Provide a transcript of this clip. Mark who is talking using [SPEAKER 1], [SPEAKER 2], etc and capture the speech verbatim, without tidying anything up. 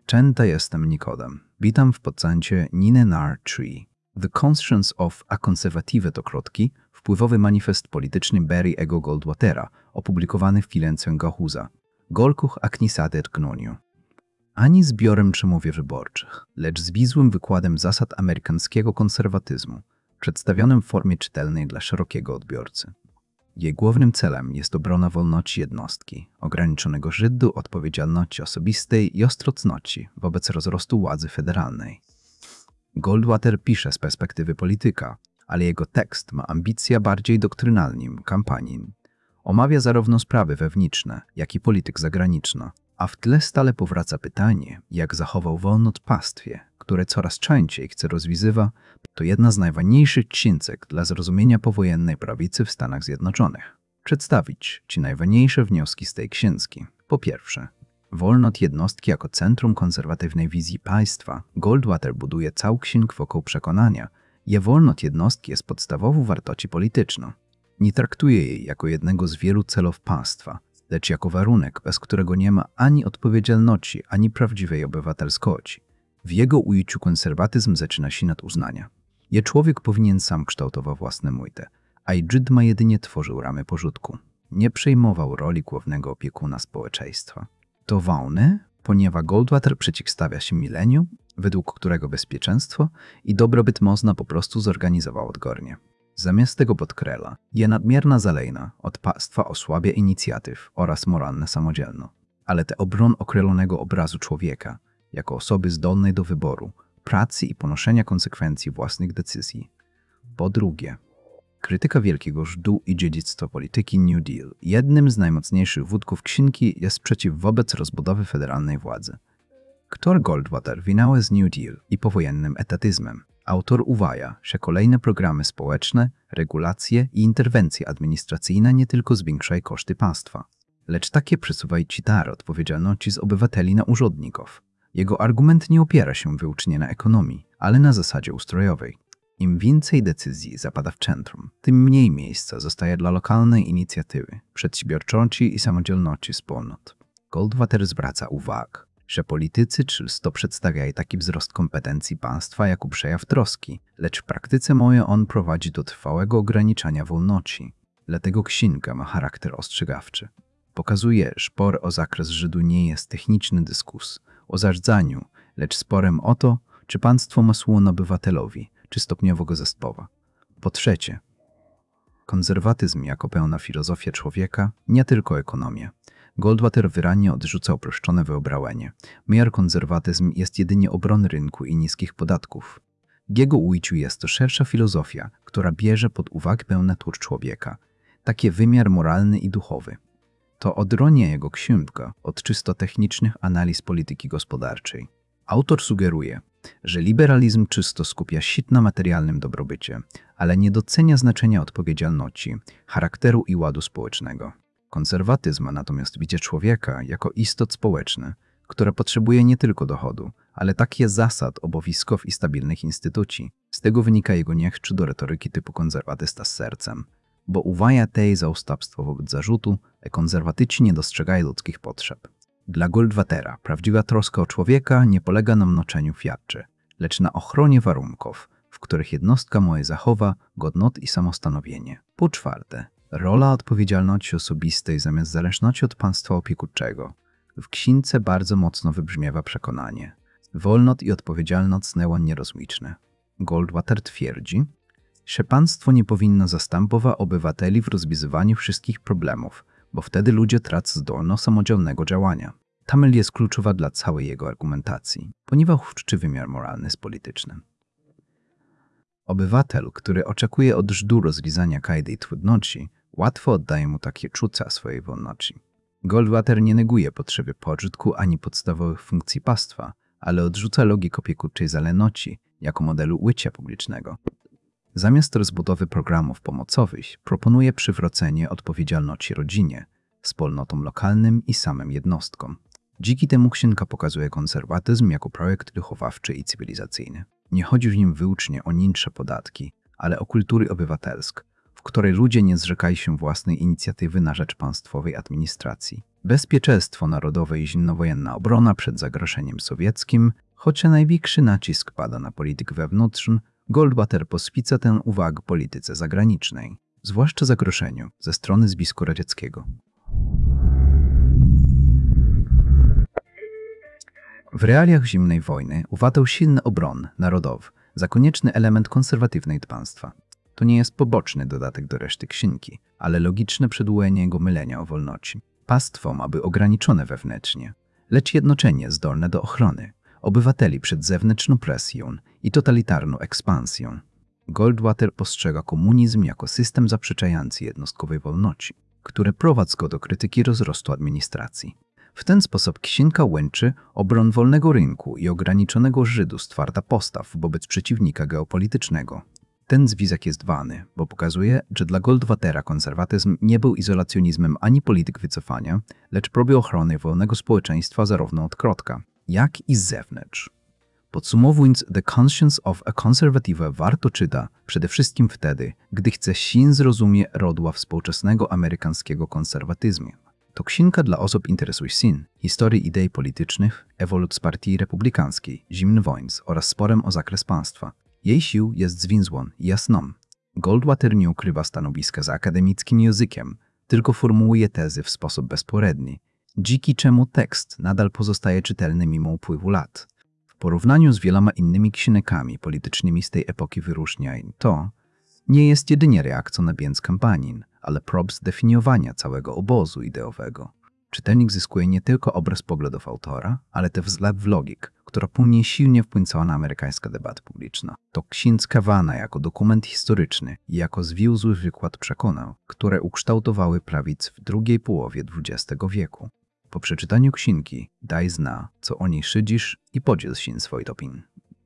[SPEAKER 1] Częta jestem Nikodem. Witam w podcaście Nine Nar Tree. The Conscience of a Conservative to krótki, wpływowy manifest polityczny Barry'ego Goldwatera, opublikowany w Filence Gahuza. Golkuch aknisadet gnoniu. Ani zbiorem przemówień wyborczych, lecz zwiżłym wykładem zasad amerykańskiego konserwatyzmu, przedstawionym w formie czytelnej dla szerokiego odbiorcy. Jej głównym celem jest obrona wolności jednostki, ograniczonego żydu, odpowiedzialności osobistej i ostrocności wobec rozrostu władzy federalnej. Goldwater pisze z perspektywy polityka, ale jego tekst ma ambicje bardziej doktrynalnym kampanii. Omawia zarówno sprawy wewnętrzne, jak i polityk zagraniczna, a w tle stale powraca pytanie, jak zachował wolnotpastwie, które coraz częściej chce rozwiązywać, to jedna z najważniejszych księżek dla zrozumienia powojennej prawicy w Stanach Zjednoczonych. Przedstawić Ci najważniejsze wnioski z tej księgi. Po pierwsze, wolność jednostki jako centrum konserwatywnej wizji państwa. Goldwater buduje całą księgę wokół przekonania, że wolność jednostki jest podstawową wartością polityczną. Nie traktuje jej jako jednego z wielu celów państwa, lecz jako warunek, bez którego nie ma ani odpowiedzialności, ani prawdziwej obywatelskości. W jego ujęciu konserwatyzm zaczyna się od uznania, że człowiek powinien sam kształtować własne mujte, a i Żyd ma jedynie tworzył ramy pożytku. Nie przejmował roli głównego opiekuna społeczeństwa. To ważne, ponieważ Goldwater przeciwstawia się mileniu, według którego bezpieczeństwo i dobrobyt można po prostu zorganizować odgórnie. Zamiast tego podkreśla, że nadmierna zalejna od państwa osłabia inicjatyw oraz moralne samodzielno. Ale te obron określonego obrazu człowieka, jako osoby zdolnej do wyboru, pracy i ponoszenia konsekwencji własnych decyzji. Po drugie, krytyka wielkiego żdu i dziedzictwa polityki New Deal. Jednym z najmocniejszych wątków księgi jest sprzeciw wobec rozbudowy federalnej władzy. Ktor Goldwater wynalazł New Deal i powojennym etatyzmem. Autor uważa, że kolejne programy społeczne, regulacje i interwencje administracyjne nie tylko zwiększają koszty państwa, lecz takie przesuwają ciężar odpowiedzialności z obywateli na urzędników. Jego argument nie opiera się wyłącznie na ekonomii, ale na zasadzie ustrojowej. Im więcej decyzji zapada w centrum, tym mniej miejsca zostaje dla lokalnej inicjatywy, przedsiębiorczości i samodzielności wspólnot. Goldwater zwraca uwagę, że politycy często przedstawiają taki wzrost kompetencji państwa jako przejaw troski, lecz w praktyce może on prowadzić do trwałego ograniczania wolności. Dlatego księga ma charakter ostrzegawczy. Pokazuje, że spor o zakres Żydu nie jest techniczny dyskus o zarządzaniu, lecz sporem o to, czy państwo ma służyć obywatelowi, czy stopniowo go zaspowa. Po trzecie, konserwatyzm jako pełna filozofia człowieka, nie tylko ekonomia. Goldwater wyraźnie odrzuca uproszczone wyobrażenie. Miar konserwatyzm jest jedynie obron rynku i niskich podatków. W jego ujęciu jest to szersza filozofia, która bierze pod uwagę pełną naturę człowieka, taki wymiar moralny i duchowy. To odróżnia jego księga od czysto technicznych analiz polityki gospodarczej. Autor sugeruje, że liberalizm czysto skupia się na materialnym dobrobycie, ale nie docenia znaczenia odpowiedzialności, charakteru i ładu społecznego. Konserwatyzm ma natomiast widzi człowieka jako istot społeczny, która potrzebuje nie tylko dochodu, ale takie zasad, obowiązków i stabilnych instytucji. Z tego wynika jego niechęć do retoryki typu konserwatysta z sercem, bo uważa tej za ustępstwo wobec zarzutu, że konserwatyci nie dostrzegają ludzkich potrzeb. Dla Goldwatera prawdziwa troska o człowieka nie polega na mnoczeniu fiatczy, lecz na ochronie warunków, w których jednostka może zachowa godność i samostanowienie. Po czwarte, rola odpowiedzialności osobistej zamiast zależności od państwa opiekuńczego. W księdze bardzo mocno wybrzmiewa przekonanie. Wolność i odpowiedzialność są nierozłączne. Goldwater twierdzi, że państwo nie powinno zastępować obywateli w rozwiązywaniu wszystkich problemów, bo wtedy ludzie tracą zdolność samodzielnego działania. Ta myśl jest kluczowa dla całej jego argumentacji, ponieważ łączy wymiar moralny z politycznym. Obywatel, który oczekuje od żdu rozwiązania każdej trudności, łatwo oddaje mu takie czucia swojej wolności. Goldwater nie neguje potrzeby pożytku ani podstawowych funkcji państwa, ale odrzuca logikę opiekuńczej zależności jako modelu ujścia publicznego. Zamiast rozbudowy programów pomocowych proponuje przywrócenie odpowiedzialności rodzinie, wspólnotom lokalnym i samym jednostkom. Dzięki temu księga pokazuje konserwatyzm jako projekt wychowawczy i cywilizacyjny. Nie chodzi w nim wyłącznie o niższe podatki, ale o kulturę obywatelską, w której ludzie nie zrzekają się własnej inicjatywy na rzecz państwowej administracji. Bezpieczeństwo narodowe i zimnowojenna obrona przed zagrożeniem sowieckim, chociaż największy nacisk pada na politykę wewnętrzną, Goldwater poświęca tę uwagę polityce zagranicznej, zwłaszcza zagrożeniu ze strony Związku Radzieckiego. W realiach zimnej wojny uważał silny obron narodowy za konieczny element konserwatywnej państwa. To nie jest poboczny dodatek do reszty księgi, ale logiczne przedłużenie jego mylenia o wolności. Państwo ma być ograniczone wewnętrznie, lecz jednocześnie zdolne do ochrony obywateli przed zewnętrzną presją i totalitarną ekspansją. Goldwater postrzega komunizm jako system zaprzeczający jednostkowej wolności, które prowadzi go do krytyki rozrostu administracji. W ten sposób księga łączy obron wolnego rynku i ograniczonego żydostwa postaw wobec przeciwnika geopolitycznego. Ten związek jest ważny, bo pokazuje, że dla Goldwatera konserwatyzm nie był izolacjonizmem ani polityk wycofania, lecz próbą ochrony wolnego społeczeństwa zarówno od środka, jak i z zewnątrz. Podsumowując, The Conscience of a Conservative warto czyta przede wszystkim wtedy, gdy chce się zrozumie rodła współczesnego amerykańskiego konserwatyzmu. To księga dla osób interesujących się historii idei politycznych, ewolucji partii republikańskiej, zimnych wojen oraz sporem o zakres państwa. Jej sił jest zwięzłą i jasną. Goldwater nie ukrywa stanowiska za akademickim językiem, tylko formułuje tezy w sposób bezporedni, dzięki czemu tekst nadal pozostaje czytelny mimo upływu lat. W porównaniu z wieloma innymi księgami politycznymi z tej epoki wyróżnia to nie jest jedynie reakcją na biec kampanii, ale prób zdefiniowania całego obozu ideowego. Czytelnik zyskuje nie tylko obraz poglądów autora, ale też wzgląd w logik, która później silnie wpłynęła na amerykańską debatę publiczną. To księga wana jako dokument historyczny i jako zwięzły wykład przekonań, które ukształtowały prawic w drugiej połowie dwudziestego wieku. Po przeczytaniu księgi daj zna, co o niej szydzisz i podziel się swoją opinią.